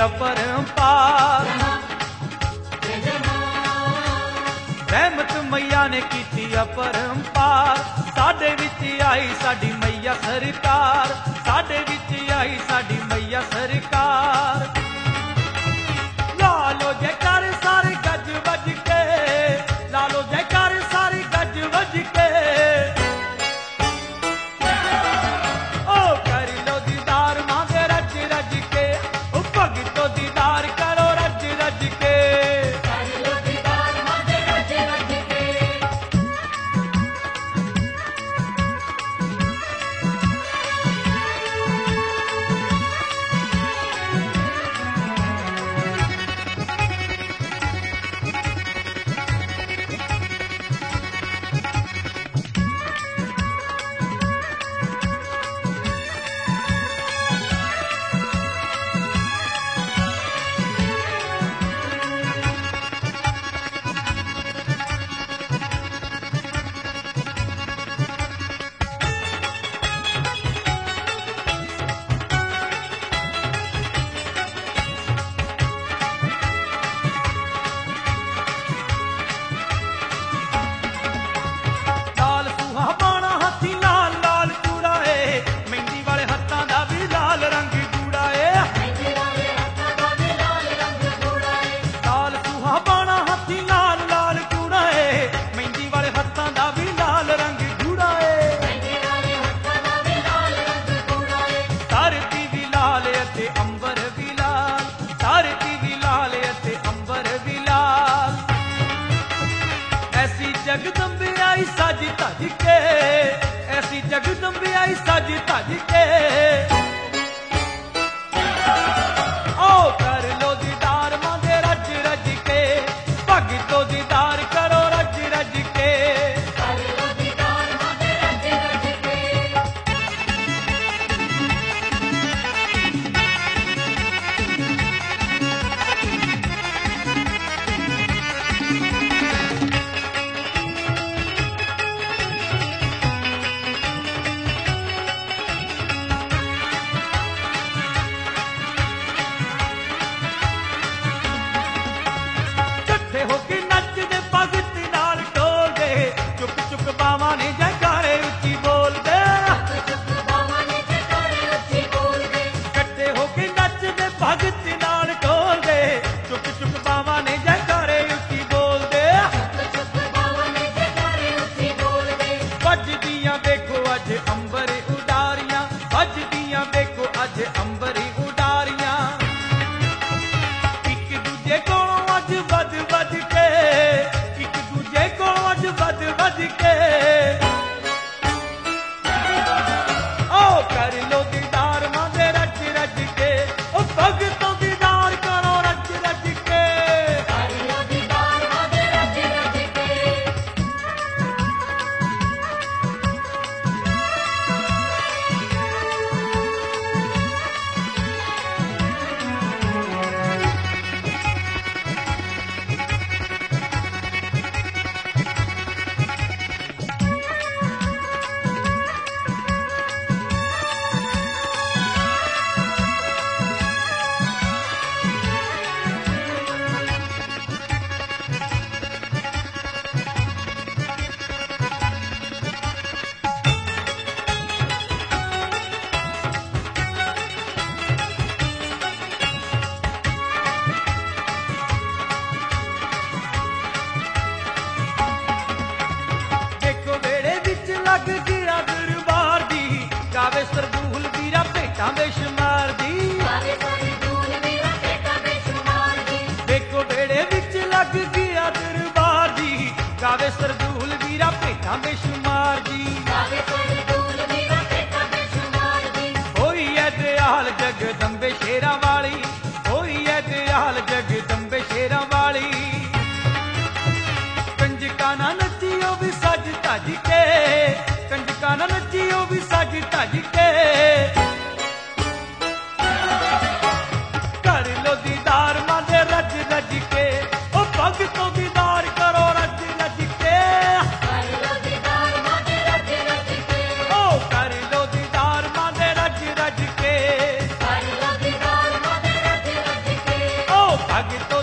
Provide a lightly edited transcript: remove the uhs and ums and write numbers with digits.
अपरंपार। रहमत मैया ने कीती अपरंपार, साडे विच आई साडी मैया सरकार, साडे विच आई साडी मैया सरकार। ला लो जयकार सारे गज वज के, ला लो जयकार सारे गज वज के। ओ कर लो दीदार मां दे रज रज के, ओ भगतो दीदार करो रज रज के। कर लो दीदार मां दे रज रज के। लाल सूहा बाणा हाथी लाल लाल चूड़ा ए, मेहंदी वाले हत्थां दा भी लाल रंग गूड़ा ए। मेहंदी वाले हत्थां दा भी लाल रंग गूड़ा ए। लाल सूहा बाणा हाथी लाल लाल चूड़ा ए, मेहंदी वाले हत्थां दा भी लाल रंग गूड़ा ए। मेहंदी वाले हत्थां दा भी लाल रंग गूड़ा ए। धरती भी लाल अते अंबर भी लाल, धरती भी लाल अते अंबर भी लाल। ऐसी जगदम्बे आई सज धज के, ऐसी जगदम्बे आई सज धज के। ओ कर लो दीदार मां दे रज रज के, भगतो दीदार करो रज रज के। कर लो दीदार मां दे रज रज के। इकट्ठे होके नचदे भगत नाल ढोलदे, चुप चुप बावां ने जयकारे उच्ची बोलदे। चुप बावां ने जयकारे उच्ची बोलदे। इकट्ठे होके नचदे भगत नाल ढोलदे, चुप चुप बावां ने जयकारे उच्ची बोलदे। चुप बावां ने जयकारे उच्ची बोलदे। ਵੱਜਦੀਆਂ ਵੇਖੋ ਅੱਜ ਅੰਬਰ ਉਡਾਰੀਆਂ, ਵੱਜਦੀਆਂ ਵੇਖੋ ਅੱਜ ਅੰਬਰ ਉਡਾਰੀਆਂ। ਇੱਕ ਦੂਜੇ ਕੋਲੋਂ ਅੱਜ ਵੱਧ ਵੱਧ ਕੇ, ਇੱਕ ਦੂਜੇ ਕੋਲੋਂ ਅੱਜ ਵੱਧ ਵੱਧ ਕੇ। ਓ ਕਰ ਲੋ ਦੀਦਾਰ ਮਾਂ ਦੇ ਰਜ ਰਜ ਕੇ, ਓ ਭਗਤੋਂ ਦੀਦਾਰ ਕਰੋ ਰਜ ਰਜ ਕੇ। ਕਰ लो दीदार मां दे रज रज के। ਦੇਖੋ ਵੇੜੇ ਵਿੱਚ ਲੱਗ ਗਿਆ ਦਰਬਾਰ ਦੀ, ਗਾਵੇ ਸਰਦੂਲ ਵੀਰਾ ਭੇਟਾਂ ਬੇਸ਼ੁਮਾਰ ਦੀ। गावे सरदूल वीरा भेटां बेशुमार दी। ਦੇਖੋ ਵੇੜੇ ਵਿੱਚ ਲੱਗ ਗਿਆ ਦਰਬਾਰ ਦੀ, ਗਾਵੇ ਸਰਦੂਲ ਵੀਰਾ ਭੇਟਾਂ ਬੇਸ਼ੁਮਾਰ ਦੀ। गावे सरदूल वीरा भेटां बेशुमार दी। ਹੋਈ ਐ ਦਿਆਲ ਜਗਦੰਬੇ ਸ਼ੇਰਾਂ ਵਾਲੀ, ਹੋਈ ਐ ਦਿਆਲ ਜਗਦੰਬੇ ਸ਼ੇਰਾਂ ਵਾਲੀ। ਕੰਜਕਾਂ ਨਾ ਨੱਚੀਓ ਵੀ ਸਜ ਧਜ ਕੇ, ਕੰਜਕਾਂ ਨਾ ਨੱਚੀਓ ਵੀ ਸਜ ਧਜ ਕੇ। ਕਰ ਲੋ ਦੀਦਾਰ ਮਾਂ ਦੇ ਰਜ ਰਜ ਕੇ, ਓ ਭਗਤੋਂ ਦੀਦਾਰ ਕਰੋ ਰਜ ਰਜ ਕੇ। कर लो दीदार मां दे रज रज के। ਜਗ ਤੋਂ